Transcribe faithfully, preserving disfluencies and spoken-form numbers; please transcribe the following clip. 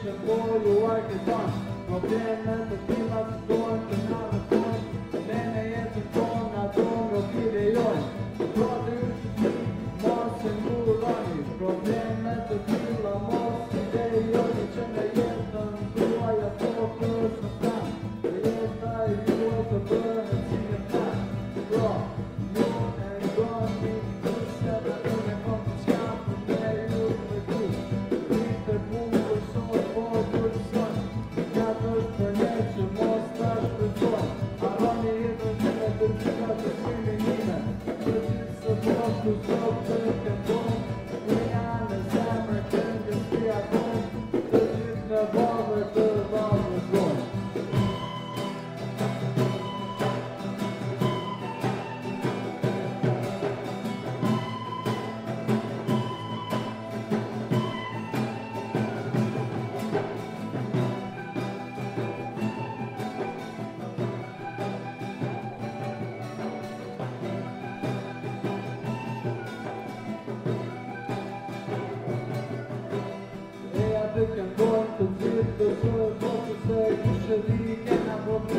kanske får Joar Kristian. Problemet är till att det står inte namnet på. Menigheten från att de och videon. Bra du, masen Morani. Problemet är till att masen dig. Jag känner hjälten, då jag får kursen fram. Jag hjältar i Joar för början sin fram. Bra, nu en gång min bussar där ungen kom till skam. För mig upp med kurs. Byter bord och så på kursen. Katter för nature, monsters för sån. Arani är för känner du ska för syningen. Precis så bra du så försöker på. Ringan är sämre, kunde spela på. Precis när valet är valet från. Jag fick en gång till sitt och så måste sig kanske lika problem.